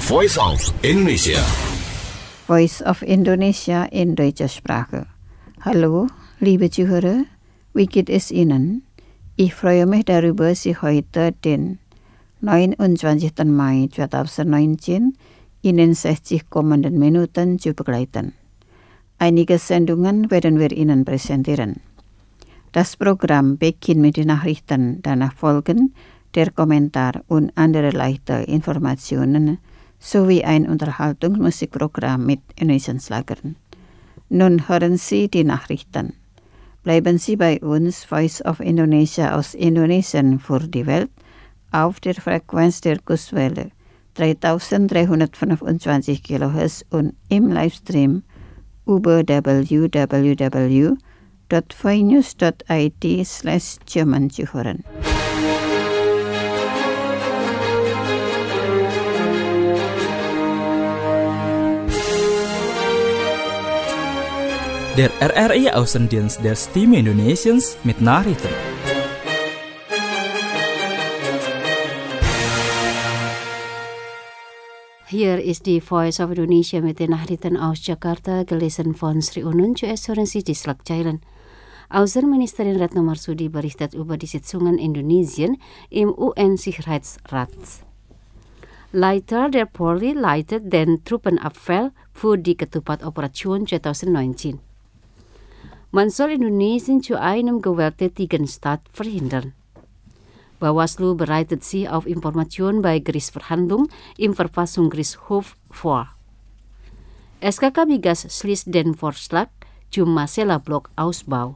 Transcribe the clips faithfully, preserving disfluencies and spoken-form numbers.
Voice of Indonesia. Voice of Indonesia in deutscher Sprache. Hallo, liebe Zuhörer, wie geht es Ihnen? Ich freue mich darüber, Sie heute den neunundzwanzigsten Mai zweitausendneunzehn in den sechzig kommenden Minuten zu begleiten. Einige Sendungen werden wir Ihnen präsentieren. Das Programm beginnt mit den Nachrichten, danach folgen der Kommentar und andere leichte Informationen sowie ein Unterhaltungsmusikprogramm mit Indonesian Schlagern. Nun hören Sie die Nachrichten. Bleiben Sie bei uns, Voice of Indonesia aus Indonesien für die Welt, auf der Frequenz der Kurswelle dreitausenddreihundertfünfundzwanzig Kilohertz und im Livestream über w w w dot voinews dot i t slash German zu hören. Der R R I Außendienst der Stimme Indonesiens mit Nachrichten. Hier ist die Voice of Indonesia mit den Nachrichten aus Jakarta, gelesen von Sri Unun, zuerst hören Sie die Schlagzeilen. Außenministerin Retno Marsudi berichtet über die Sitzungen Indonesien im U N-Sicherheitsrat. Leiter der Polri leitet den Truppenappell für die Ketupat-Operation zweitausendneunzehn. Man soll Indonesien zu einem gewalttätigen Staat verhindern. Bawaslu bereitet sich auf Informationen bei Gerichtsverhandlung im Verfassungsgerichtshof vor. S K K Migas schließt den Vorschlag zum Masela-Blok-Ausbau.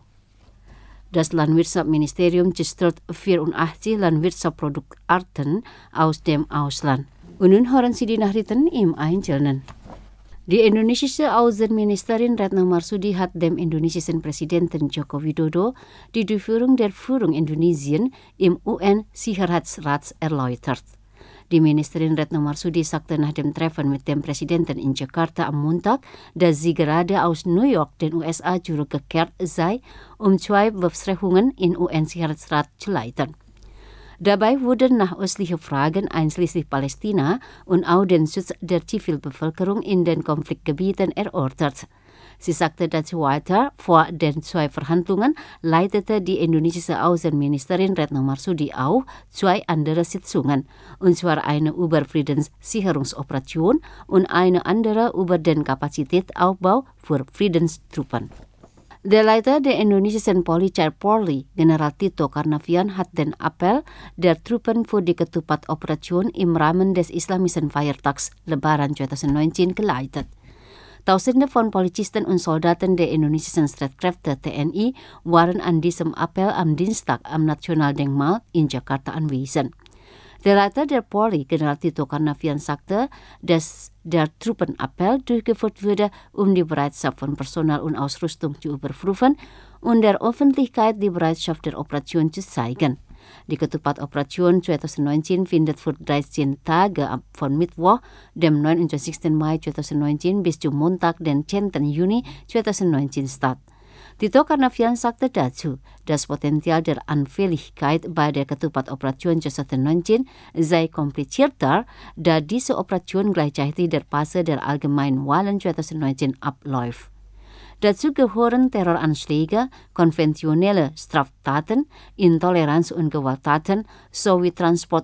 Das Landwirtschaftsministerium zerstört vierundachtzig Landwirtschaftsproduktarten aus dem Ausland. Und nun hören Sie die Nachrichten im Einzelnen. Die indonesische Außenministerin Retno Marsudi hat dem indonesischen Präsidenten Joko Widodo die Durchführung der Führung Indonesien im U N-Sicherheitsrat erläutert. Die Ministerin Retno Marsudi sagte nach dem Treffen mit dem Präsidenten in Jakarta am Montag, dass sie gerade aus New York, den U S A, zurückgekehrt sei, um zwei Besprechungen im U N-Sicherheitsrat zu leiten. Dabei wurden nach östlichen Fragen einschließlich Palästina und auch den Schutz der Zivilbevölkerung in den Konfliktgebieten erörtert. Sie sagte dazu weiter, vor den zwei Verhandlungen leitete die indonesische Außenministerin Retno Marsudi auch zwei andere Sitzungen, und zwar eine über Friedenssicherungsoperation und eine andere über den Kapazitätsaufbau für Friedenstruppen. Der Leiter der indonesischen Polizei Polri, General Tito Karnavian, hat den Appell der Truppen für die Ketupat-Operation im Rahmen des islamischen Feiertags Lebaran zweitausendneunzehn geleitet. Tausende von Polizisten und Soldaten der indonesischen Streitkräfte T N I waren an diesem Appell am Dienstag am Nationaldenkmal in Jakarta anwesend. Der Leiter der Polri, General Tito Karnavian, sagte, dass der Truppenappell durchgeführt würde, um die Bereitschaft von Personal und Ausrüstung zu überprüfen und der Öffentlichkeit die Bereitschaft der Operation zu zeigen. Die Ketupat-Operation zweitausendneunzehn findet für dreizehn Tage von Mittwoch, dem neunundzwanzigsten Mai zweitausendneunzehn bis zum Montag, den zehnten Juni zweitausendneunzehn statt. Tito Karnavian sagte dazu, das Potenzial der Anfälligkeit bei der Ketupat-Operation zweitausendneunzehn sei komplizierter, da diese Operation gleichzeitig der Phase der allgemeinen Wahlen zweitausendneunzehn abläuft. Dazu gehören Terroranschläge, konventionelle Straftaten, Intoleranz und Gewalttaten sowie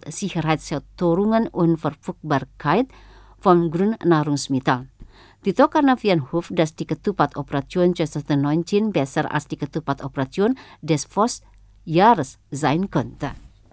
Transportsicherheitsstörungen und Verfügbarkeit von Grundnahrungsmitteln. Tito Karnavian hofft, dass die Ketupat-Operation zweitausendneunzehn besser als die Ketupat-Operation des Vorjahres sein könnte.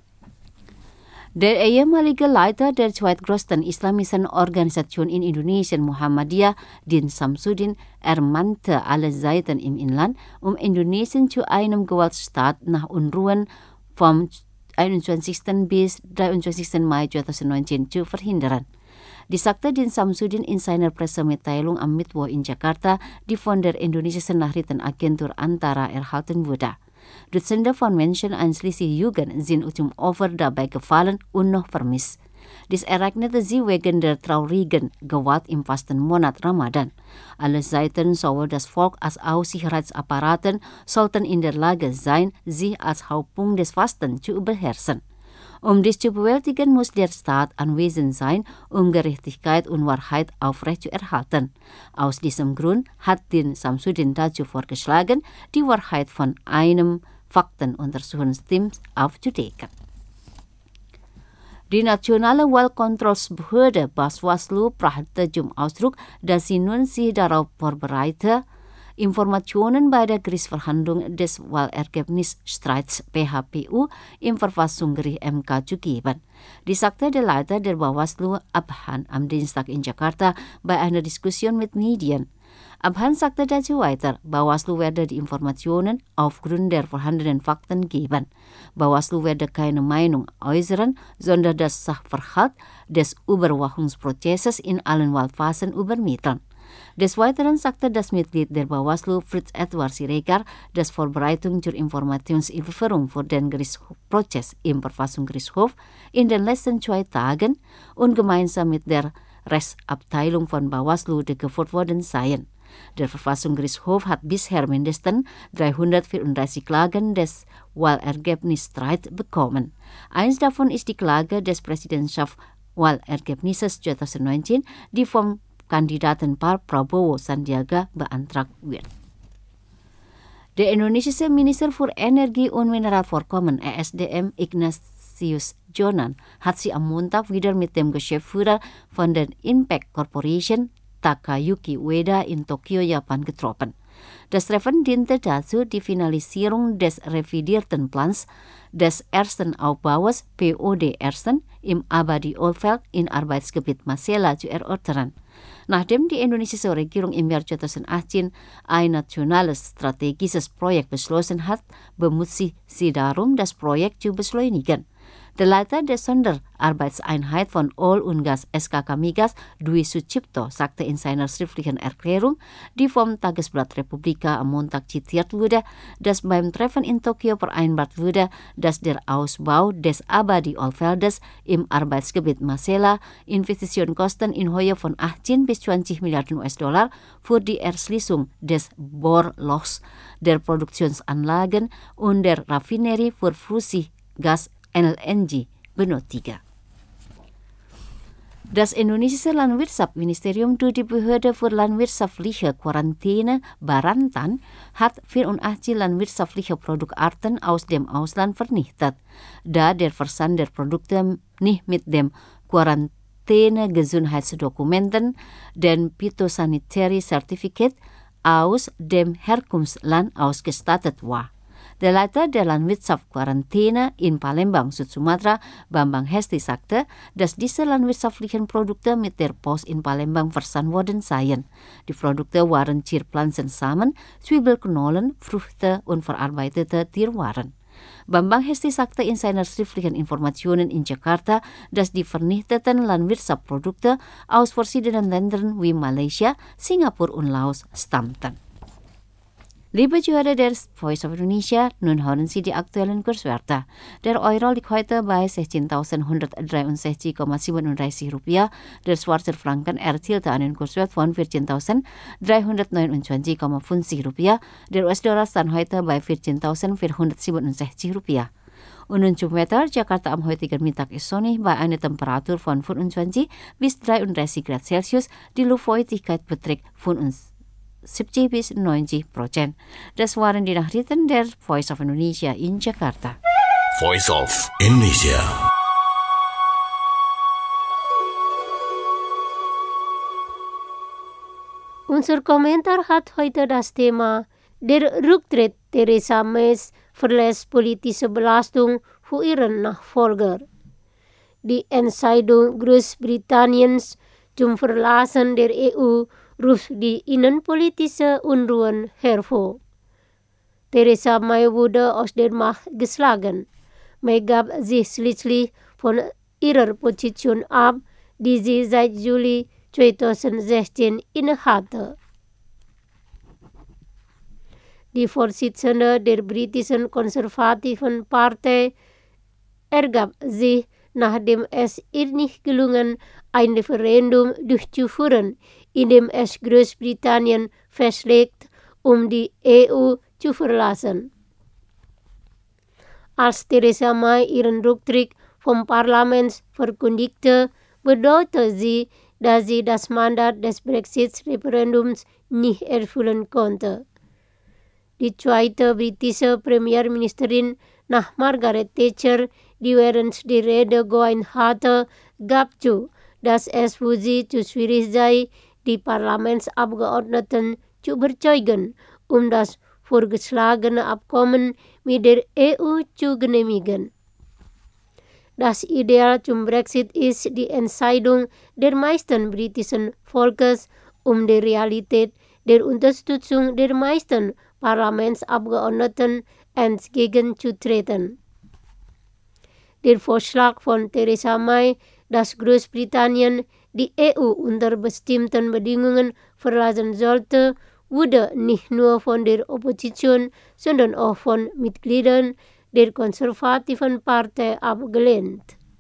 Der ehemalige Leiter der zweitgrößten islamischen Organisation in Indonesien, Muhammadiyah, Din Samsudin, ermahnte alle Seiten im Inland, um Indonesien zu einem Gewaltstaat nach Unruhen vom einundzwanzigsten bis dreiundzwanzigsten Mai zweitausendneunzehn zu verhindern. Dies sagte Din Samsudin in seiner Pressemitteilung am Mittwoch in Jakarta, die von der indonesischen Nachrichtenagentur Antara erhalten wurde. Dutzende von Menschen einschließlich Jugend sind zum Opfer dabei gefallen und noch vermisst. Dies ereignete sie wegen der traurigen Gewalt im Fastenmonat Ramadan. Alle Seiten, sowohl das Volk als auch Sicherheitsapparaten, sollten in der Lage sein, sich als Hauptpunkt des Fastens zu beherrschen. Um dies zu bewältigen, muss der Staat anwesend sein, um Gerechtigkeit und Wahrheit aufrecht zu erhalten. Aus diesem Grund hat Din Samsudin dazu vorgeschlagen, die Wahrheit von einem Faktenuntersuchungsteam aufzudecken. Die Nationale Wahlkontrollbehörde Bawaslu brachte zum Ausdruck, dass sie nun sich darauf vorbereite, Informationen bei der Gerichtsverhandlung des Wahlergebnisstreits P H P U im Verfassungsgericht M K zu geben. Dies sagte der Leiter der Bawaslu Abhan am Dienstag in Jakarta bei einer Diskussion mit Medien. Abhan sagte dazu weiter, Bawaslu werde die Informationen aufgrund der vorhandenen Fakten geben. Bawaslu werde keine Meinung äußern, sondern das Sachverhalt des Überwachungsprozesses in allen Wahlphasen übermitteln. Des Weiteren sagte das Mitglied der Bawaslu Fritz Edward Siregar, dass Vorbereitung zur Informationsüberführung für den Gerichtsprozess im Verfassungsgerichtshof in den letzten zwei Tagen und gemeinsam mit der Rechtsabteilung von Bawaslu durchgeführt worden seien. Der Verfassungsgerichtshof hat bisher mindestens dreihundertvierunddreißig Klagen des Wahlergebnisstreits bekommen. Eins davon ist die Klage des Präsidentschaftswahlergebnisses zwanzig neunzehn, die vom Kandidatenpaar Prabowo Sandiaga beantragt wird. Der indonesische Minister für Energie und Mineralvorkommen E S D M Ignatius Jonan hat sich am Montag wieder mit dem Geschäftsführer von der Impact Corporation Takayuki Ueda in Tokio, Japan getroffen. Das Treffen diente dazu, die Finalisierung des revidierten Plans des ersten Aufbaus P O D Ersten im Abadi-Oldfeld in Arbeitsgebiet Masela zu erörtern. Nachdem die indonesische Regierung im Jahr zwanzig achtzehn ein nationales strategisches Projekt beschlossen hat, bemüht sie sie darum, das Projekt zu beschleunigen. Der Leiter der Sonderarbeitseinheit von Oil und Gas S K K Migas, Dwi Sucipto, sagte in seiner schriftlichen Erklärung, die vom Tagesblatt Republika am Montag zitiert wurde, dass beim Treffen in Tokio vereinbart wurde, dass der Ausbau des Abadi-Oldfeldes im Arbeitsgebiet Masela Investitionskosten in Höhe von achtzehn bis zwanzig Milliarden U S-Dollar für die Erschließung des Bohrlochs, der Produktionsanlagen und der Raffinerie für Flüssiggas L N G benötige. Das indonesische Landwirtschaftsministerium durch die Behörde für landwirtschaftliche Quarantäne Barantan hat vierundachtzig landwirtschaftliche Produktarten aus dem Ausland vernichtet, da der Versand der Produkte nicht mit dem Quarantäne-Gesundheitsdokumenten, den Phytosanitary Certificate, aus dem Herkunftsland ausgestattet war. Der Leiter der Landwirtschaftsquarantäne in Palembang, Süd-Sumatra, Bambang Hesti, sagte, dass diese landwirtschaftlichen Produkte mit der Post in Palembang versandt worden seien. Die Produkte waren Zierpflanzensamen, Zwiebelknollen, Früchte und verarbeitete Tierwaren. Bambang Hesti sagte in seiner schriftlichen Informationen in Jakarta, dass die vernichteten Landwirtschaftsprodukte aus verschiedenen Ländern wie Malaysia, Singapur und Laos stammten. Liebe Zuhörer der Voice of Indonesia, nun hören Sie die aktuellen Kurswerte. Der Euro liegt heute bei sechzehntausendeinhundertdreiundsechzig Komma siebenunddreißig Rupiah. Der Schweizer Franken erzielte einen Kurswert von vierzehntausenddreihundertneunundzwanzig Komma fünfzig Rupiah. Der U S-Dollar stand heute bei vierzehntausendvierhundertsiebenundsechzig Rupiah. Und nun zum Wetter. Jakarta am heutigen Mittag ist sonnig bei einer Temperatur von fünfundzwanzig bis dreiunddreißig Grad Celsius. Die Luftfeuchtigkeit beträgt fünfundsiebzig bis neunzig Prozent. Das waren die Nachrichten der Voice of Indonesia in Jakarta. Voice of Indonesia. Unser Kommentar hat heute das Thema Der Rücktritt Theresa Mays verlässt politische Belastung für ihren Nachfolger. Die Entscheidung Großbritanniens zum Verlassen der E U ruft die innenpolitische Unruhen hervor. Theresa May wurde aus der Macht geschlagen. May gab sich schließlich von ihrer Position ab, die sie seit Juli zweitausendsechzehn innehatte. Die Vorsitzende der britischen konservativen Partei ergab sich, nachdem es ihr nicht gelungen, ein Referendum durchzuführen, in dem es Großbritannien festlegt, um die E U zu verlassen. Als Theresa May ihren Rücktritt vom Parlamentsverkündigte, bedeutet sie, dass sie das Mandat des Brexit-Referendums nicht erfüllen konnte. Die zweite britische Premierministerin nach Margaret Thatcher, die während die Rede geweint hatte, gab zu, dass es für sie zu schwierig sei, die Parlamentsabgeordneten zu überzeugen, um das vorgeschlagene Abkommen mit der E U zu genehmigen. Das Ideal zum Brexit ist die Entscheidung der meisten britischen Volkes um die Realität der Unterstützung der meisten Parlamentsabgeordneten entgegenzutreten. Der Vorschlag von Theresa May, dass Großbritannien die E U unter bestimmten Bedingungen verlassen sollte, wurde nicht nur von der Opposition, sondern auch von Mitgliedern der konservativen Partei abgelehnt.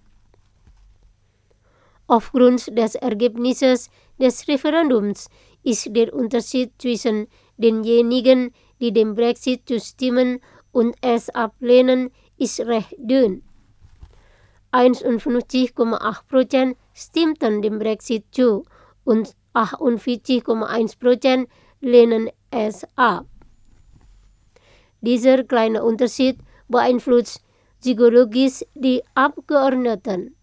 Aufgrund des Ergebnisses des Referendums ist der Unterschied zwischen denjenigen, die dem Brexit zustimmen und es ablehnen, ist recht dünn. einundfünfzig Komma acht Prozent stimmten dem Brexit zu und achtundvierzig Komma eins Prozent lehnen es ab. Dieser kleine Unterschied beeinflusst psychologisch die Abgeordneten.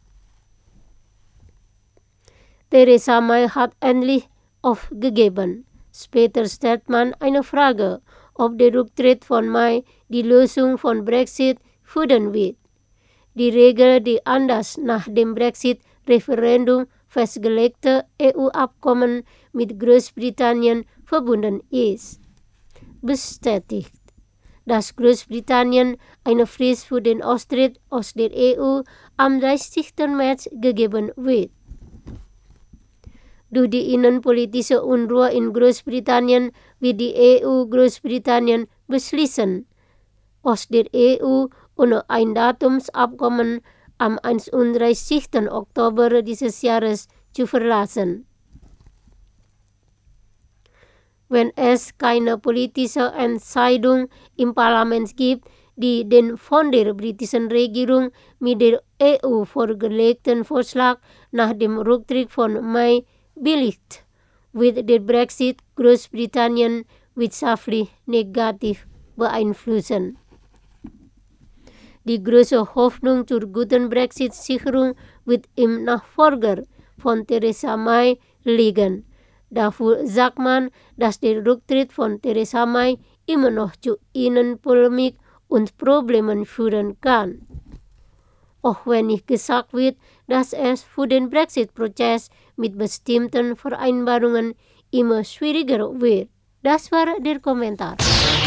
Theresa May hat endlich aufgegeben. Später stellt man eine Frage, ob der Rücktritt von May die Lösung von Brexit finden wird. Die Regel, die an das nach dem Brexit-Referendum festgelegte E U-Abkommen mit Großbritannien verbunden ist, bestätigt, dass Großbritannien eine Frist für den Austritt aus der E U am dreißigsten März gegeben wird. Durch die innenpolitische Unruhe in Großbritannien wird die E U Großbritannien beschließen, aus der E U ohne ein Datumsabkommen am einunddreißigsten Oktober dieses Jahres zu verlassen. Wenn es keine politische Entscheidung im Parlament gibt, die den von der britischen Regierung mit der E U vorgelegten Vorschlag nach dem Rücktritt von May billigt, wird der Brexit Großbritannien wirtschaftlich negativ beeinflussen. Die große Hoffnung zur guten Brexit-Sicherung wird im Nachfolger von Theresa May liegen. Dafür sagt man, dass der Rücktritt von Theresa May immer noch zu Innenpolemik und Problemen führen kann. Auch wenn nicht gesagt wird, dass es für den Brexit-Prozess mit bestimmten Vereinbarungen immer schwieriger wird. Das war der Kommentar.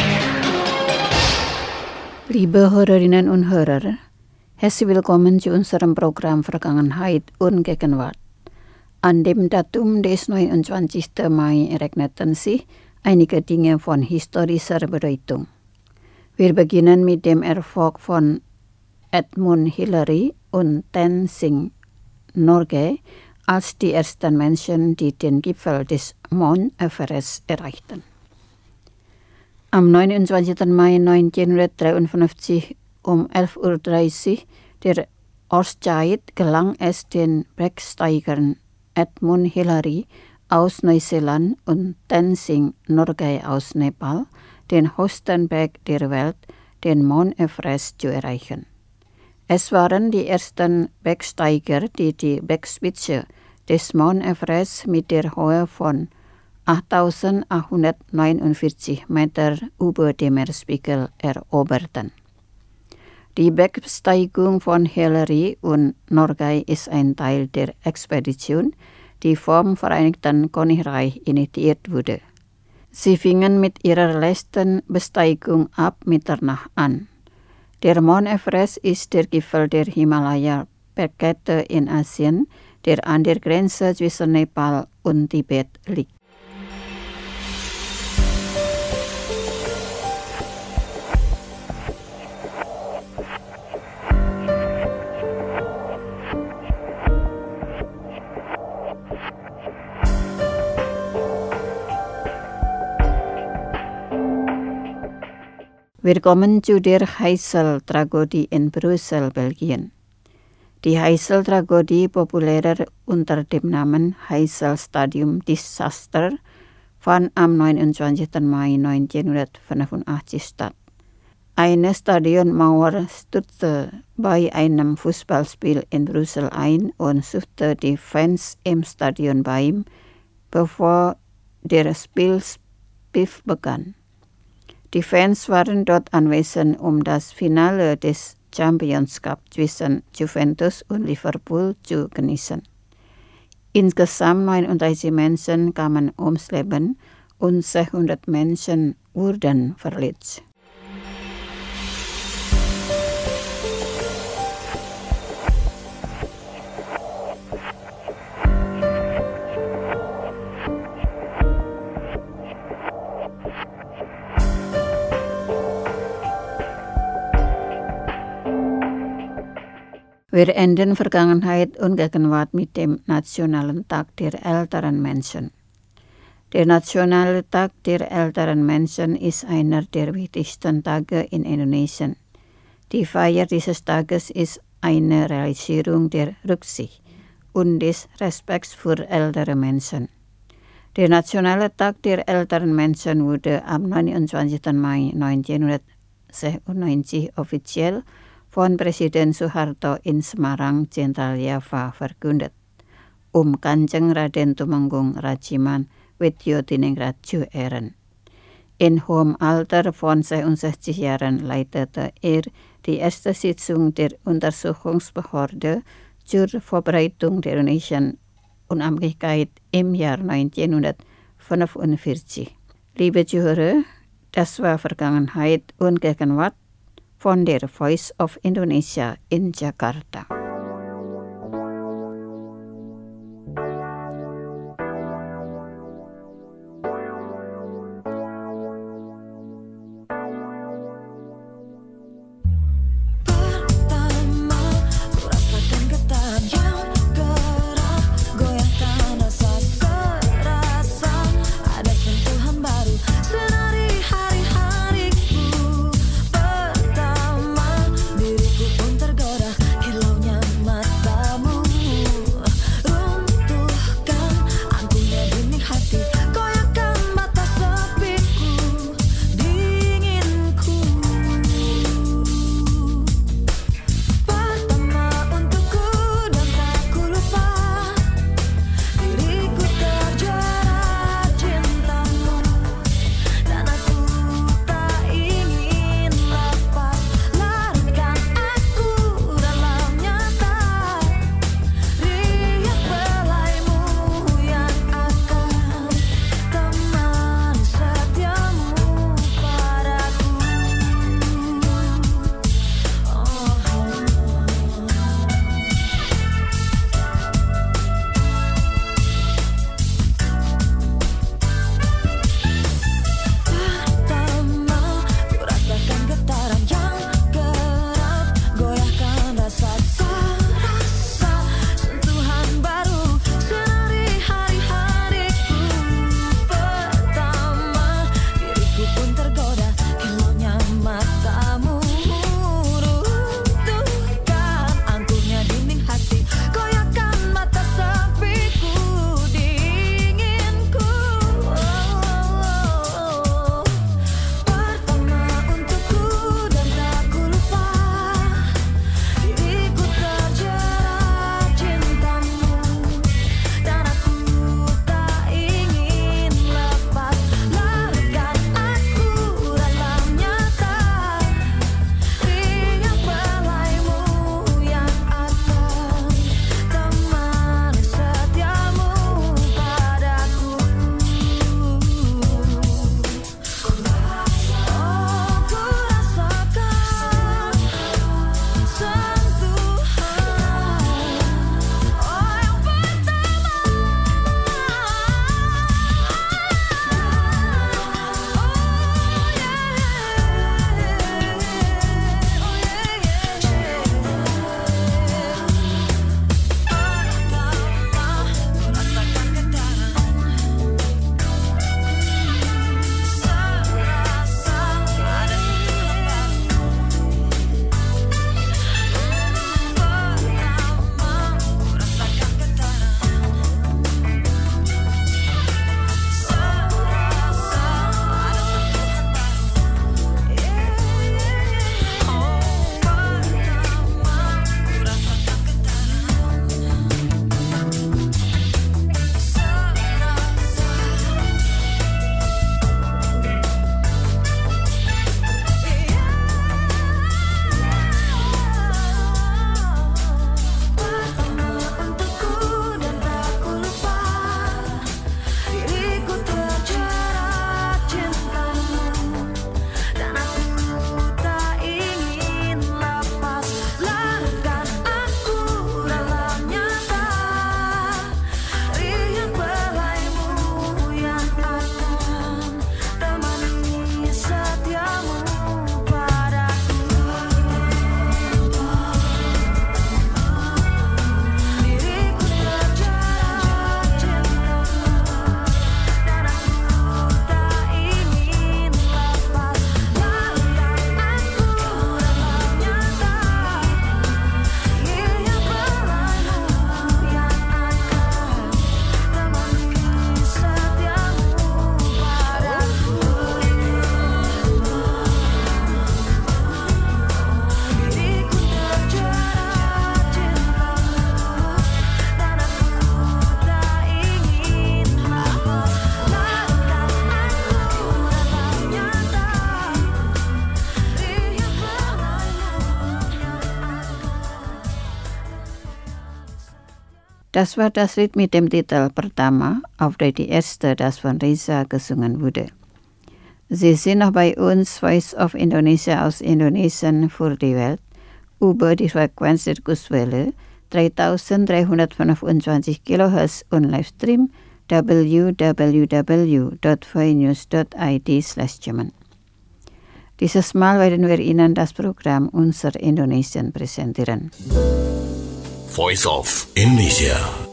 Liebe Hörerinnen und Hörer, herzlich willkommen zu unserem Programm Vergangenheit und Gegenwart. An dem Datum des neunundzwanzigsten Mai ereigneten sich einige Dinge von historischer Bedeutung. Wir beginnen mit dem Erfolg von Edmund Hillary und Tenzing Norgay als die ersten Menschen, die den Gipfel des Mount Everest erreichten. Am neunundzwanzigsten Mai neunzehnhundertdreiundfünfzig um elf Uhr dreißig der Ortszeit gelang es den Bergsteigern Edmund Hillary aus Neuseeland und Tenzing Norgay aus Nepal, den höchsten Berg der Welt, den Mount Everest, zu erreichen. Es waren die ersten Bergsteiger, die die Bergspitze des Mount Everest mit der Höhe von achttausendachthundertneunundvierzig Meter über dem Meeresspiegel eroberten. Die Bergsteigung von Hillary und Norgay ist ein Teil der Expedition, die vom Vereinigten Königreich initiiert wurde. Sie fingen mit ihrer letzten Besteigung ab Mitternacht an. Der Mount Everest ist der Gipfel der Himalaya-Bergkette in Asien, der an der Grenze zwischen Nepal und Tibet liegt. Wir kommen zu der Heysel-Tragödie in Brüssel, Belgien. Die Heysel-Tragödie, populärer unter dem Namen Heysel-Stadium-Desaster, fand am neunundzwanzigsten Mai neunzehnhundertfünfundachtzig statt. Eine Stadionmauer stürzte bei einem Fußballspiel in Brüssel ein und suchte die Fans im Stadion bei, bevor der Spielpfiff begann. Die Fans waren dort anwesend, um das Finale des Champions Cup zwischen Juventus und Liverpool zu genießen. Insgesamt neununddreißig Menschen kamen ums Leben und sechshundert Menschen wurden verletzt. Wir enden Vergangenheit und Gegenwart mit dem Nationalen Tag der älteren Menschen. Der Nationale Tag der älteren Menschen ist einer der wichtigsten Tage in Indonesien. Die Feier dieses Tages ist eine Realisierung der Rücksicht und des Respekts für ältere Menschen. Der Nationale Tag der älteren Menschen wurde am neunundzwanzigsten Mai neunzehnhundertsechsundneunzig offiziell von Presiden Soeharto in Semarang, Zentraljava verkündet, um Kanjeng Raden Tumenggung Rajiman Widyodiningrat zu ehren. In hohem Alter von sechsundsechzig Jahren leitete er die erste Sitzung der Untersuchungsbehörde zur Vorbereitung der indonesischen Unabhängigkeit im Jahr neunzehnhundertfünfundvierzig. Liebe Zuhörer, das war Vergangenheit und Gegenwart von der Voice of Indonesia in Jakarta. Hilaunya Das war das Lied mit dem Titel Pertama, auf der die erste, das von Reza gesungen wurde. Sie sind noch bei uns, Voice of Indonesia aus Indonesien für die Welt, über die Frequenz der Kurzwelle dreitausenddreihundertfünfundzwanzig Kilohertz und Livestream w w w dot voinews dot i d slash German. Dieses Mal werden wir Ihnen das Programm Unser Indonesien präsentieren. Voice of Indonesia.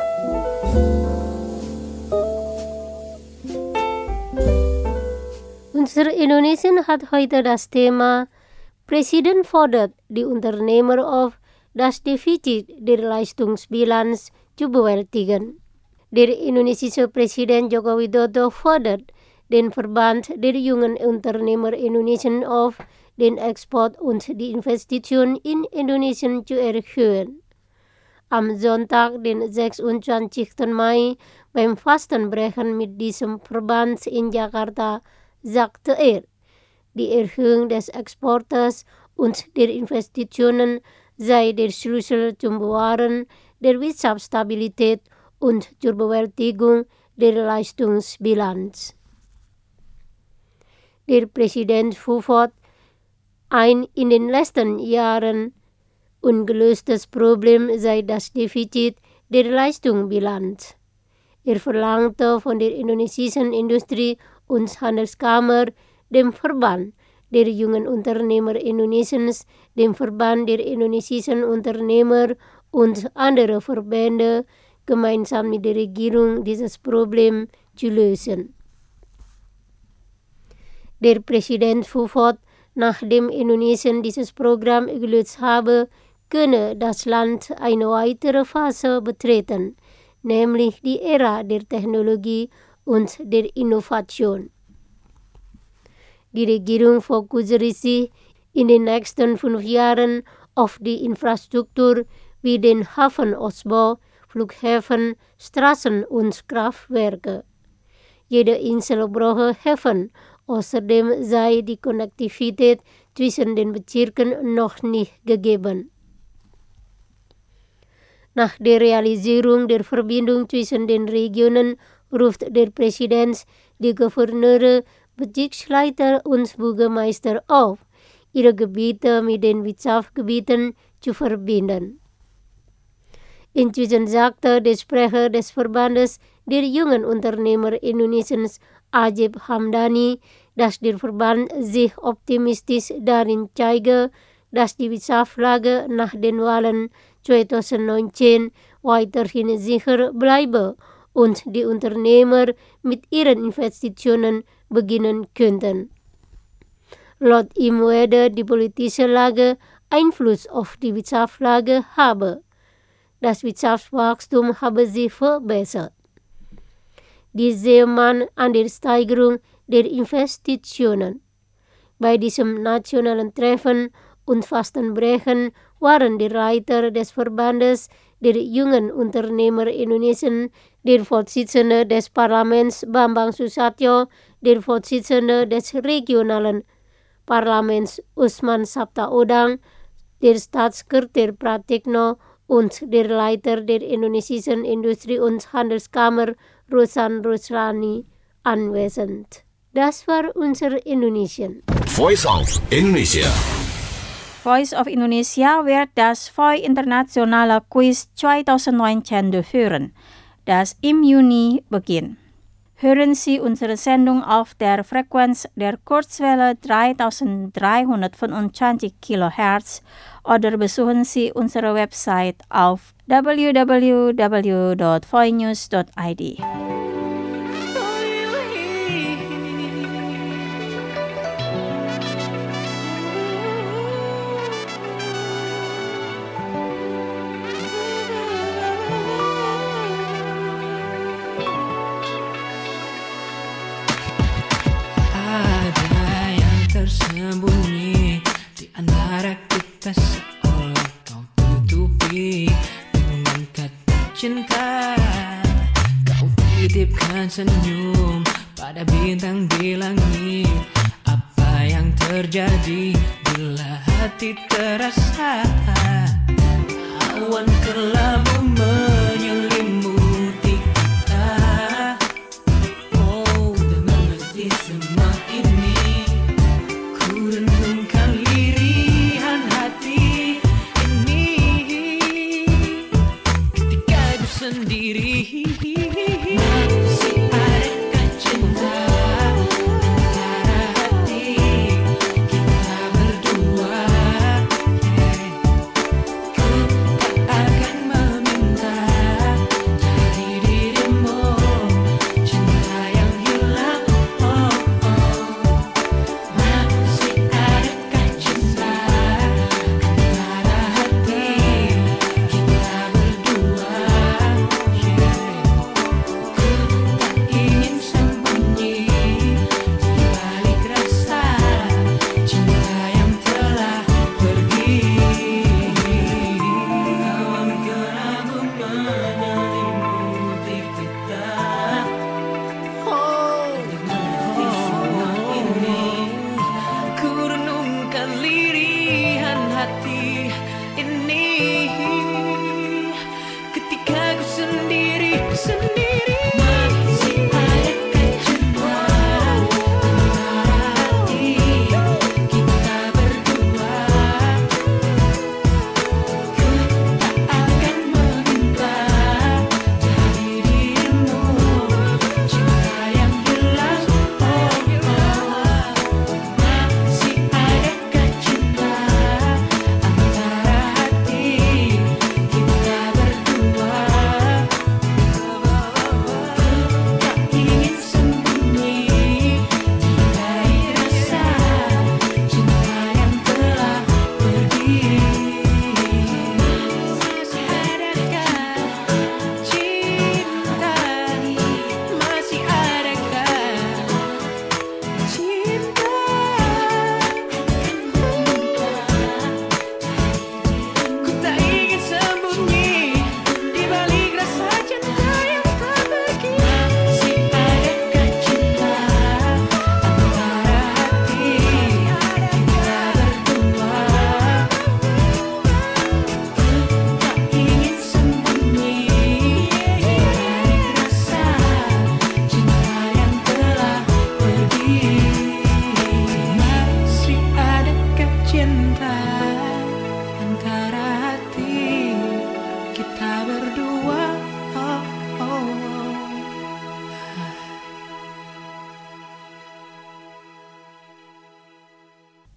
Unser Indonesien hat heute das Thema Presiden fordert die Unternehmer auf, das Defizit der Leistungsbilanz zu bewältigen. Der indonesische Präsident Joko Widodo fordert den Verband der jungen Unternehmer Indonesien auf, den Export und die Investition in Indonesien zu erhöhen. Am Sonntag, den sechsundzwanzigsten Mai, beim Fastenbrechen mit diesem Verband in Jakarta, sagte er, die Erhöhung des Exportes und der Investitionen sei der Schlüssel zum Bewahren der Wirtschaftsstabilität und zur Bewältigung der Leistungsbilanz. Der Präsident fuhr ein in den letzten Jahren ungelöstes Problem sei das Defizit der Leistungsbilanz. Er verlangte von der indonesischen Industrie- und Handelskammer, dem Verband der jungen Unternehmer Indonesiens, dem Verband der indonesischen Unternehmer und andere Verbände, gemeinsam mit der Regierung dieses Problem zu lösen. Der Präsident fuhr fort, nachdem Indonesien dieses Programm gelöst habe, könne das Land eine weitere Phase betreten, nämlich die Ära der Technologie und der Innovation. Die Regierung fokussiere sich in den nächsten fünf Jahren auf die Infrastruktur wie den Hafenausbau, Flughäfen, Straßen und Kraftwerke. Jede Insel brauche Häfen. Außerdem sei die Konnektivität zwischen den Bezirken noch nicht gegeben. Nach der Realisierung der Verbindung zwischen den Regionen ruft der Präsident die Gouverneure, Bezirksleiter und Bürgermeister auf, ihre Gebiete mit den Wirtschaftsgebieten zu verbinden. Inzwischen sagte der Sprecher des Verbandes der jungen Unternehmer Indonesiens, Ajib Hamdani, dass der Verband sich optimistisch darin zeige, dass die Wirtschaftslage nach den Wahlen zweitausendneunzehn weiterhin sicher bleibe und die Unternehmer mit ihren Investitionen beginnen könnten. Laut ihm werde die politische Lage Einfluss auf die Wirtschaftslage habe. Das Wirtschaftswachstum habe sich verbessert. Dies sehe man an der Steigerung der Investitionen. Bei diesem nationalen Treffen und Fastenbrechen waren die Leiter des Verbandes der jungen Unternehmer Indonesien, der Vorsitzende des Parlaments Bambang Susatyo, der Vorsitzende des regionalen Parlaments Usman Sabtaodang, der Staatssekretär Pratikno und der Leiter der indonesischen Industrie- und Handelskammer Rosan Roslani anwesend. Das war unser Indonesien. Voice of Indonesia. Voice of Indonesia wird das V I Internationale Quiz zweitausendneunzehn durchführen, das im Juni beginnt. Hören Sie unsere Sendung auf der Frequenz der Kurzwelle dreitausenddreihundertfünfundzwanzig Kilohertz oder besuchen Sie unsere Website auf w w w dot voinews dot i d. Tersembunyi di antara kita seolah kau tutupi dengan kata cinta. Kau titipkan senyum pada bintang di langit. Apa yang terjadi bila hati terasa awan kelabu menyelimuti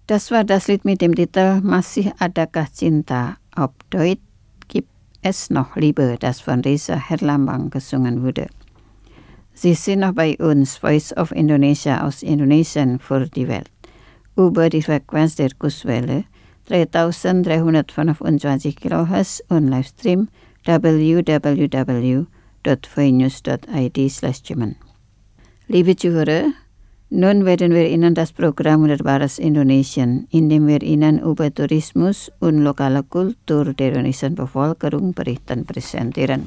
Das war das Lied mit dem Titel Masih Adakah Cinta, ob Deut gibt es noch Liebe, das von Reza Herlambang gesungen wurde. Sie sind noch bei uns, Voice of Indonesia aus Indonesien für die Welt, über die Frequenz der Kurzwelle dreitausenddreihundertfünfundzwanzig Kilohertz und Livestream w w w dot voinews dot i d slash German. Liebe Zuhörer, nun werden wir Ihnen das Programm Wunderbares Indonesien, in dem wir Ihnen über Tourismus und lokale Kultur der indonesischen Bevölkerung berichten, präsentieren.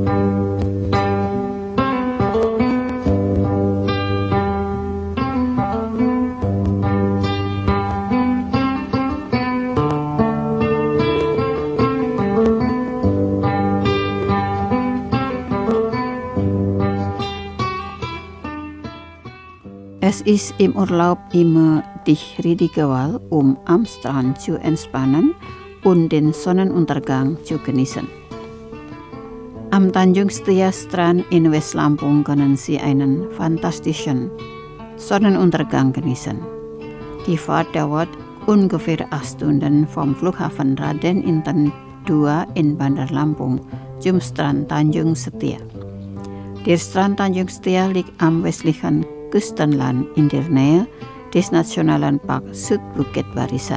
Es ist im Urlaub immer die richtige Wahl, um am Strand zu entspannen und den Sonnenuntergang zu genießen. Am Tanjung Setia Strand in West Lampung können Sie einen fantastischen Sonnenuntergang genießen. Die Fahrt dauert ungefähr acht Stunden vom Flughafen Raden Inten zwei in Bandar Lampung zum Strand Tanjung Setia. Der Strand Tanjung Setia liegt am westlichen Küstenland in der Nähe des Nationalen Parks Südbukit Barisan.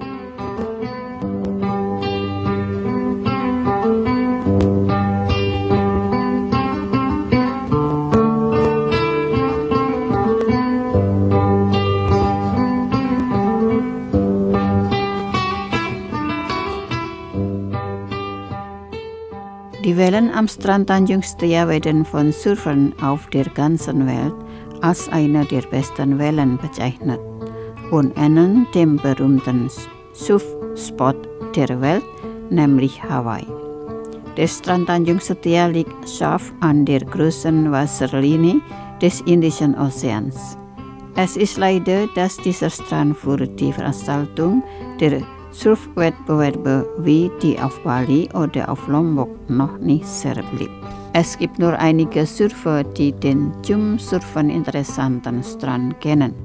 Die Wellen am Strand Tanjung Setia werden von Surfern auf der ganzen Welt als eine der besten Wellen bezeichnet und nennen den berühmten Surfspot der Welt, nämlich Hawaii. Der Strand Tanjung Setia liegt scharf an der großen Wasserlinie des Indischen Ozeans. Es ist leider, dass dieser Strand für die Veranstaltung der Surfwettbewerbe wie die auf Bali oder auf Lombok noch nicht sehr beliebt. Es gibt nur einige Surfer, die den zum Surfen interessanten Strand kennen.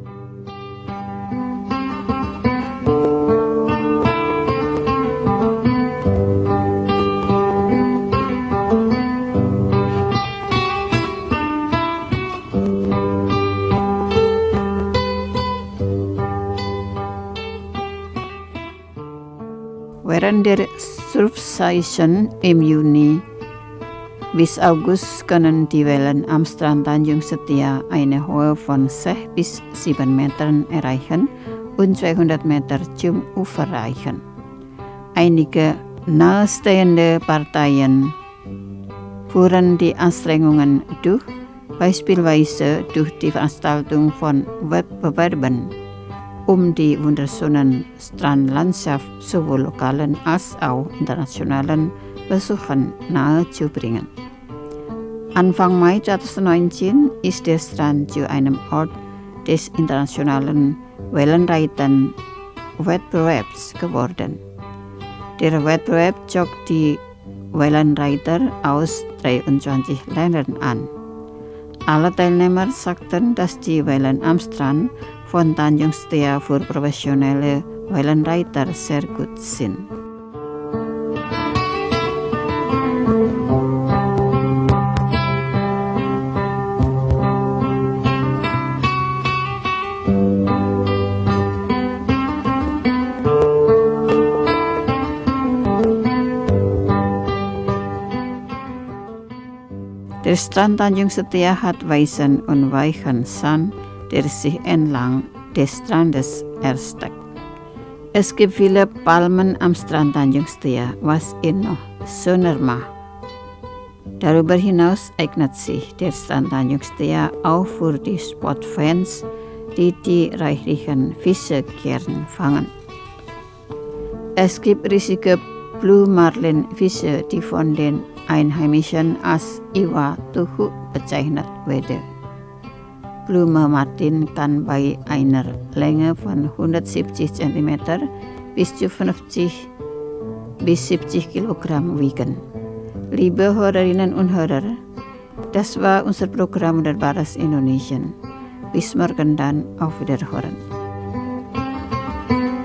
Während der Surf-Session im Juni bis August können die Wellen am Strand Tanjung Setia eine Höhe von sechs bis sieben Metern erreichen und zweihundert Meter zum Ufer reichen. Einige nahestehende Parteien führen die Anstrengungen durch, beispielsweise durch die Veranstaltung von Wettbewerben, um die wunderschönen Strandlandschaft sowohl lokalen als auch internationalen Besuchern nahezubringen. Anfang Mai zweitausendneunzehn ist der Strand zu einem Ort des internationalen Wellenreiten-Wettbewerbs geworden. Der Wettbewerb zog die Wellenreiter aus dreiundzwanzig Ländern an. Alle Teilnehmer sagten, dass die Wellen am Strand von Tanjung Setia für professionelle Wellenreiter sehr gut sind. Der Strand Tanjung Setia hat weißen und weichen Sand, der sich entlang des Strandes erstreckt. Es gibt viele Palmen am Strand Tanjung Setia, was ihn noch schöner macht. Darüber hinaus eignet sich der Strand Tanjung Setia auch für die Sportfans, die die reichlichen Fische gern fangen. Es gibt riesige Blue Marlin Fische, die von den Einheimischen als Iwa Tuhu bezeichnet werden. Blume Martin kann bei einer Länge von hundertsiebzig Zentimeter bis zu fünfzig bis siebzig Kilogramm wiegen. Liebe Hörerinnen und Hörer, das war unser Programm Wunderbares Indonesien. Bis morgen dann, auf Wiederhören.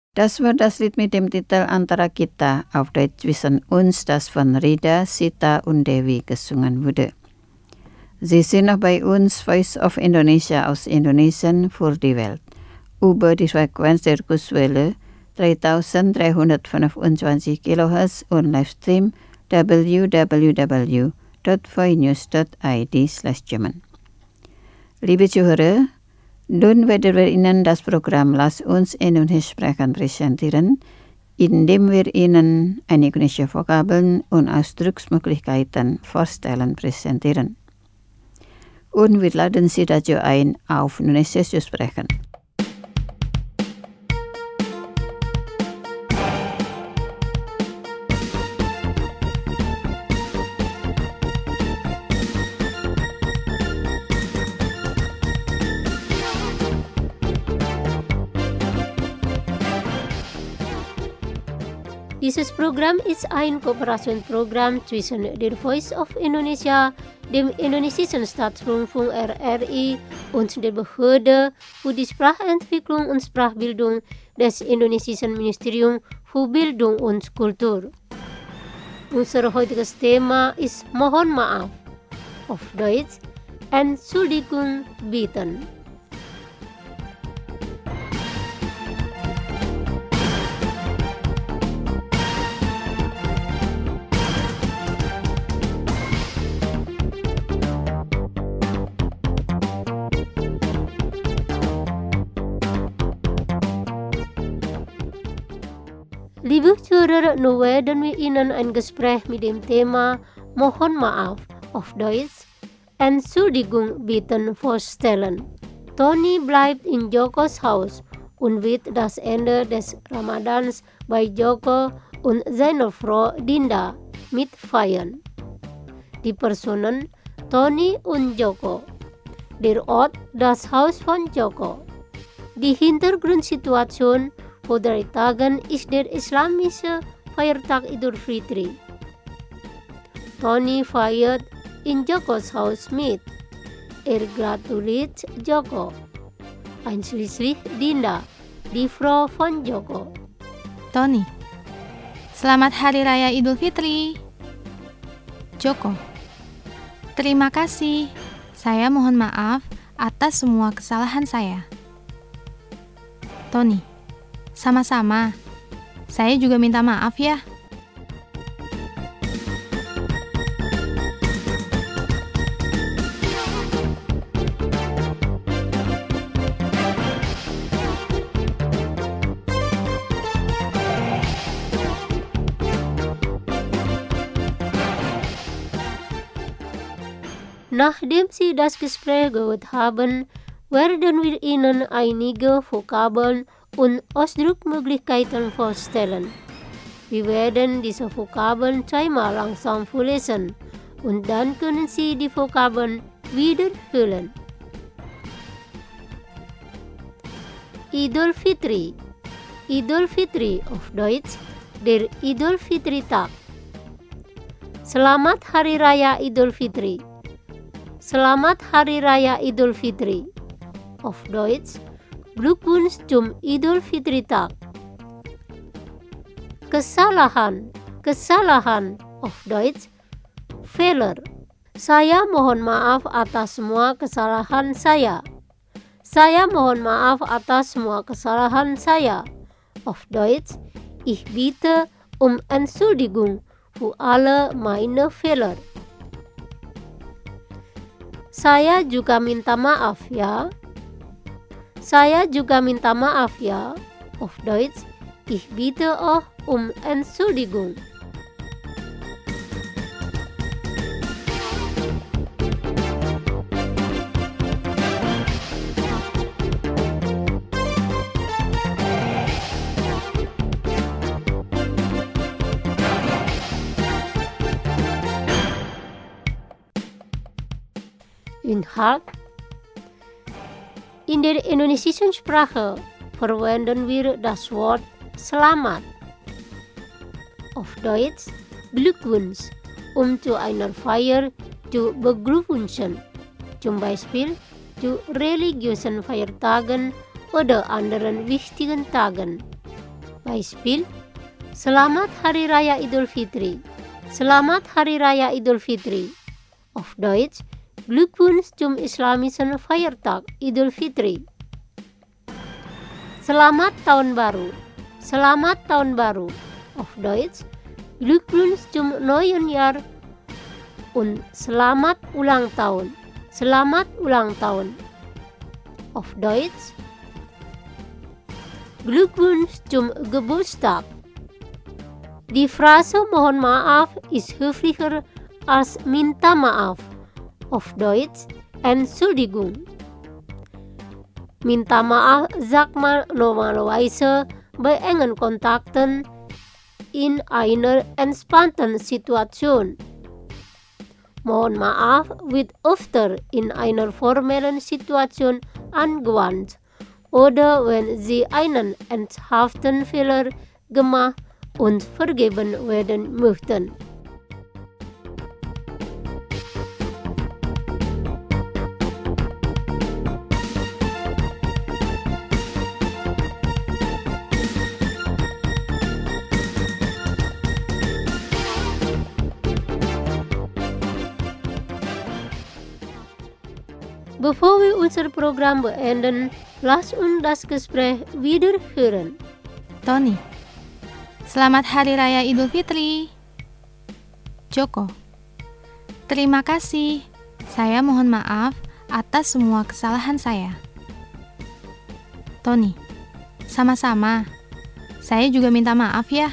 Das war das Lied mit dem Titel Antara Kita, auf Deutsch zwischen uns, das von Rida, Sita und Dewi gesungen wurde. Sie sind noch bei uns, Voice of Indonesia aus Indonesien für die Welt, über die Frequenz der Kurzwelle dreitausenddreihundertfünfundzwanzig Kilohertz und Livestream w w w dot voinews dot i d slash German. Liebe Zuhörer, nun werden wir Ihnen das Programm Lass uns Indonesisch sprechen präsentieren, indem wir Ihnen einige indische Vokabeln und Ausdrucksmöglichkeiten vorstellen präsentieren. Und wir laden Sie dazu ein, auf Indonesisch zu sprechen. Dieses Programm ist ein Kooperationsprogramm zwischen der Voice of Indonesia, dem indonesischen Staatsrundfunk R R I und der Behörde für die Sprachentwicklung und Sprachbildung des indonesischen Ministerium für Bildung und Kultur. Unser heutiges Thema ist Mohon Maaf, auf Deutsch Entschuldigung bitten. Liebe Zuhörer, nun werden wir Ihnen ein Gespräch mit dem Thema Mohon Maaf, auf Deutsch Entschuldigung bitten vorstellen. Tony bleibt in Jokos Haus und wird das Ende des Ramadans bei Joko und seiner Frau Dinda mitfeiern. Die Personen Tony und Joko. Der Ort das Haus von Joko. Die Hintergrundsituation vor drei Tagen ist der islamische Feiertag Idul Fitri. Tony feiert in Jokos Haus mit. Er gratuliert Joko. Einschließlich Dinda, die Frau von Joko. Tony, selamat Hari Raya Idul Fitri. Joko, terima kasih. Saya mohon maaf atas semua kesalahan saya. Tony, sama-sama. Saya juga minta maaf ya. Nachdem Sie das Gespräch gehört haben, werden wir Ihnen einige Vokabeln und Ausdrucksmöglichkeiten vorstellen. Wir werden diese Vokabeln zweimal langsam vorlesen und dann können Sie die Vokabeln wiederholen. Idul Fitri. Idul Fitri auf Deutsch der Idul Fitri Tag. Selamat Hari Raya Idul Fitri. Selamat Hari Raya Idul Fitri. Auf Deutsch Glückwunsch zum Idul Fitri Tag. Kesalahan, kesalahan, auf Deutsch Fehler. Saya mohon maaf atas semua kesalahan saya. Saya mohon maaf atas semua kesalahan saya. Auf Deutsch Ich bitte um Entschuldigung für alle meine Fehler. Saya juga minta maaf ya. Saya juga minta maaf ya. Auf Deutsch, ich bitte auch um Entschuldigung. Inhalt. In der indonesischen Sprache verwenden wir das Wort selamat. Auf Deutsch Glückwunsch, um zu einer Feier zu beglückwünschen, zum Beispiel zu religiösen Feiertagen oder anderen wichtigen Tagen. Beispiel, Selamat Hari Raya Idul Fitri. Selamat Hari Raya Idul Fitri. Auf Deutsch, Glückwunsch zum islamischen Feiertag Idul Fitri. Selamat Tahun Baru. Selamat Tahun Baru. Auf Deutsch, Glückwunsch zum neuen Jahr und Selamat Ulang Tahun. Selamat Ulang Tahun. Auf Deutsch, Glückwunsch zum Geburtstag. Die Phrase mohon maaf ist höflicher als minta maaf. Auf Deutsch, Entschuldigung. Minta maaf sagt man normalerweise bei engen Kontakten in einer entspannten Situation. Mohon maaf wird öfter in einer formellen Situation angewandt oder wenn Sie einen ernsthaften Fehler gemacht und vergeben werden möchten. Bevor wir unser Programm beenden, lass uns das Gespräch wieder hören. Tony, Selamat Hari Raya Idul Fitri. Joko, terima kasih. Saya mohon maaf atas semua kesalahan saya. Tony, sama-sama. Saya juga minta maaf ya.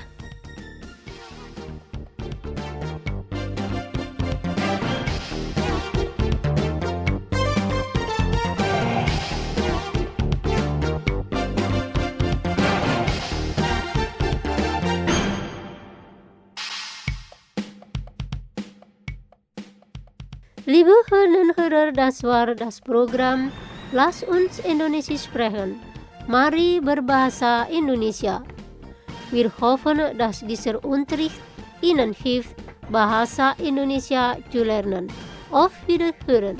Liebe Hörerinnen und Hörer, das war das Programm Lass uns Indonesisch sprechen. Mari berbahasa Indonesia. Wir hoffen, dass dieser Unterricht Ihnen hilft, Bahasa Indonesia zu lernen. Auf Wiederhören.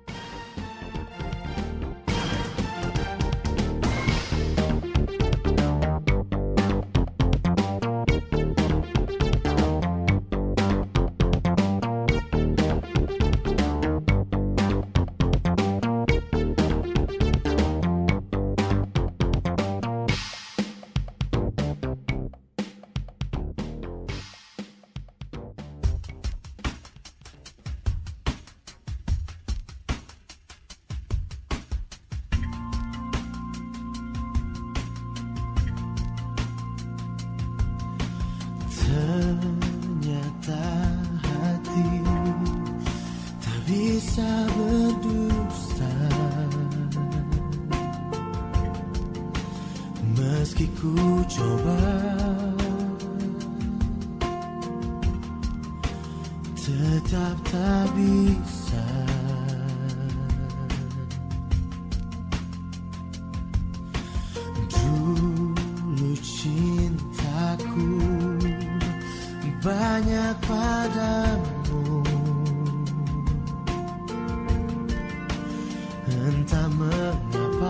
Ternyata hati tak bisa berdusta, meski ku coba, tetap tak bisa. Dulu cintaku banyak padamu, entah mengapa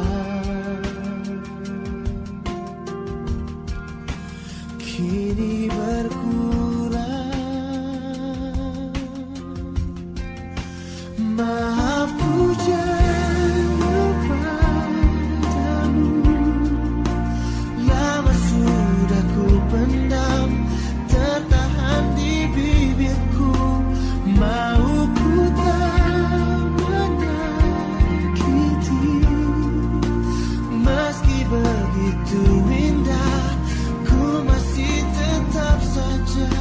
kini berkurang. Maaf ku jauh padamu, lama sudah ku pendam, tertahan di bibirku. Mau ku tak menyakiti, meski begitu indah, ku masih tetap saja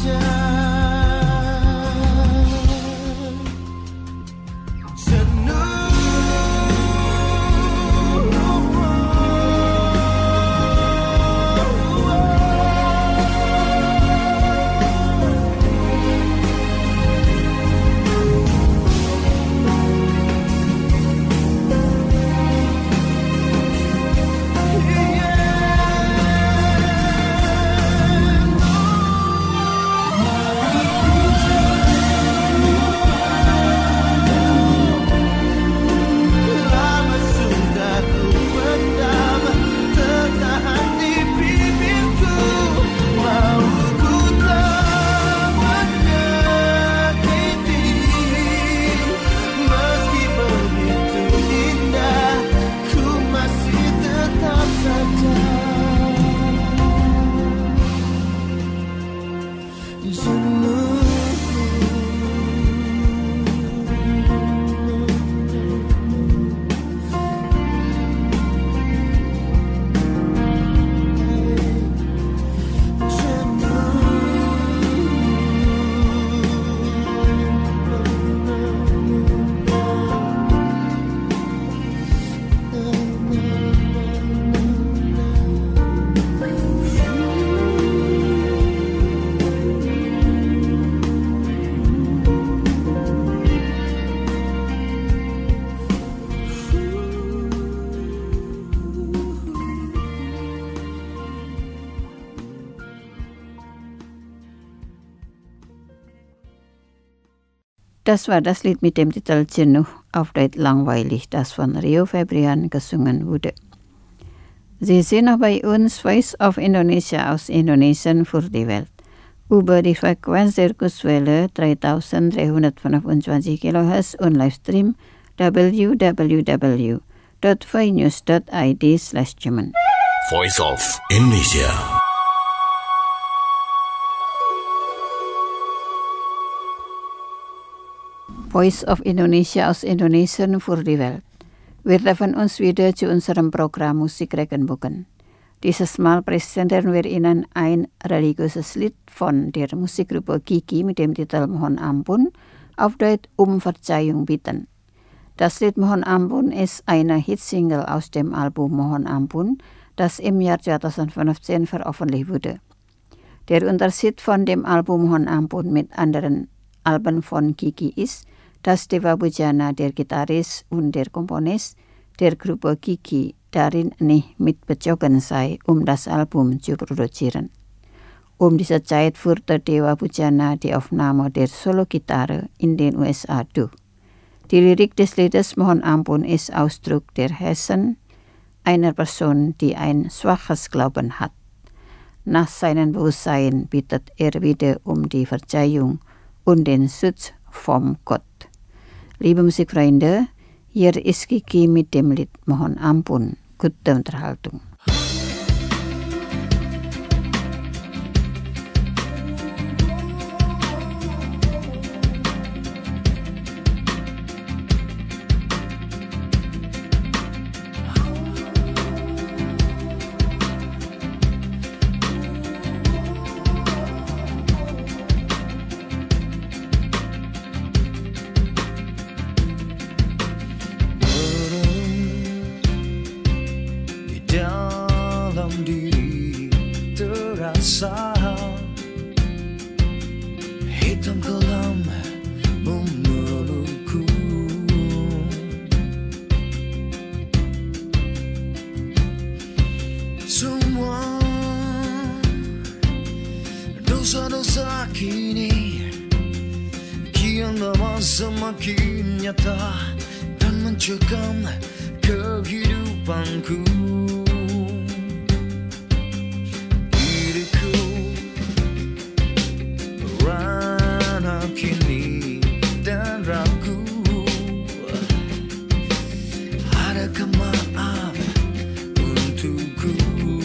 Das war das Lied mit dem Titel Jenuh, auf Deutsch langweilig, das von Rio Febrian gesungen wurde. Sie sind noch bei uns, Voice of Indonesia aus Indonesien für die Welt. Über die Frequenz der Kurzwelle dreitausenddreihundertfünfundzwanzig Kilohertz und Livestream w w w dot voinews dot i d slash German. Voice of Indonesia. Voice of Indonesia aus Indonesien für die Welt. Wir treffen uns wieder zu unserem Programm Musik Regenbogen. Dieses Mal präsentieren wir Ihnen ein religiöses Lied von der Musikgruppe Kiki mit dem Titel Mohon Ampun, auf Deutsch Um Verzeihung bitten. Das Lied Mohon Ampun ist eine Hitsingle aus dem Album Mohon Ampun, das im Jahr zweitausendfünfzehn veröffentlicht wurde. Der Unterschied von dem Album Mohon Ampun mit anderen Alben von Kiki ist, dass Deva Bujana, der Gitarrist und der Komponist der Gruppe Kiki, darin nicht mitbezogen sei, um das Album zu produzieren. Um diese Zeit führte Deva Bujana die Aufnahme der Solo-Gitarre in den U S A durch. Die Lyrik des Liedes Mohon Ampun ist Ausdruck der Hessen einer Person, die ein schwaches Glauben hat. Nach seinem Bewusstsein bittet er wieder um die Verzeihung und den Schutz vom Gott. Liebe Musikfreunde, hier ist Kiki mit dem Lied Mohon Ampun. Gute Unterhaltung. Hitam kelam memelukku, semua dosa-dosa kini kian lama semakin nyata dan mencekam kehidupanku. Kini dan ragu, adakah maaf untukku?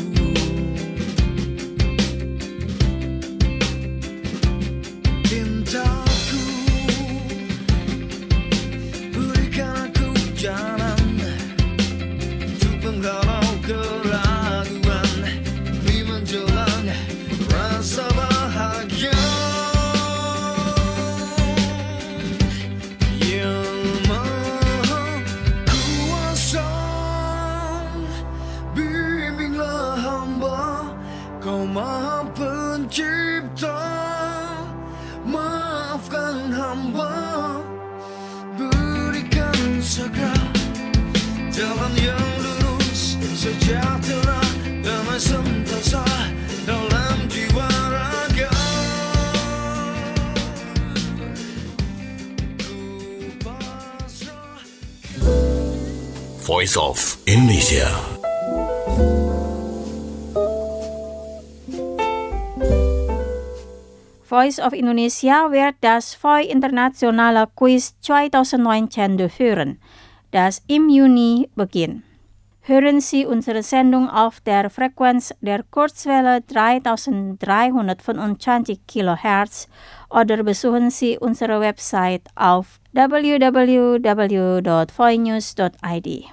Cintaku, berikan aku jalan untuk menggalau Voice of Indonesia. Voice of Indonesia werd das voor internationale quiz tweitausendneunzehn durchführen, das im Juni beginnt. Hören Sie unsere Sendung auf der Frequenz der Kurzwelle dreitausenddreihundertfünfundzwanzig Kilohertz oder besuchen Sie unsere Website auf w w w dot voinews dot i d.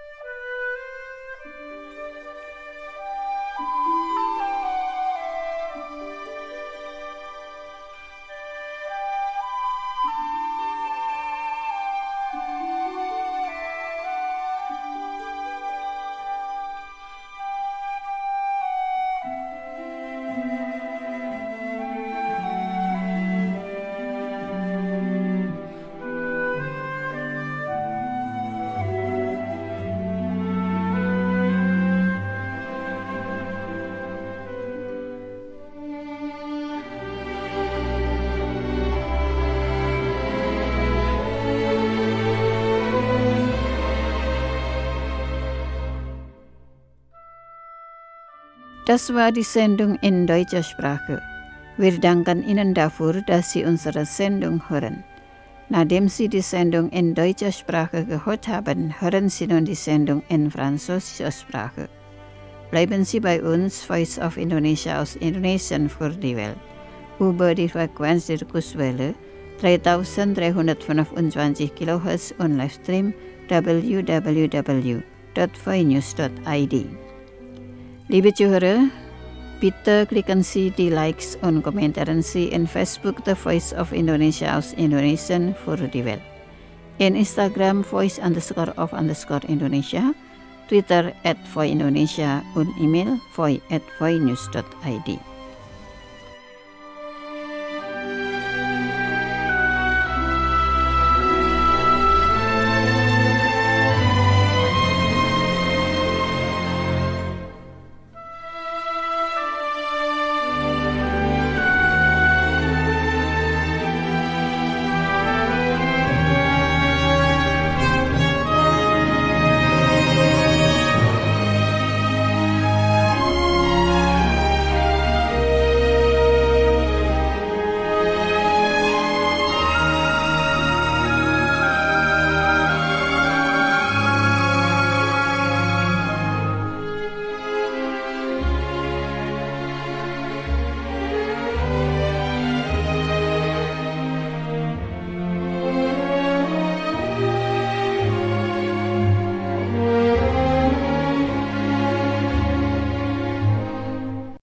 Das war die Sendung in deutscher Sprache. Wir danken Ihnen dafür, dass Sie unsere Sendung hören. Nachdem Sie die Sendung in deutscher Sprache gehört haben, hören Sie nun die Sendung in französischer Sprache. Bleiben Sie bei uns, Voice of Indonesia aus Indonesien für die Welt, über die Frequenz der Kurzwelle dreitausenddreihundertfünfundzwanzig Kilohertz und Livestream w w w dot voinews dot i d. Liebe Zuhörer, bitte klicken Sie die Likes und kommentieren Sie in Facebook The Voice of Indonesia aus Indonesien für die Welt. In Instagram Voice underscore of underscore Indonesia, Twitter at Voi Indonesia und E-Mail voi at voinews dot i d.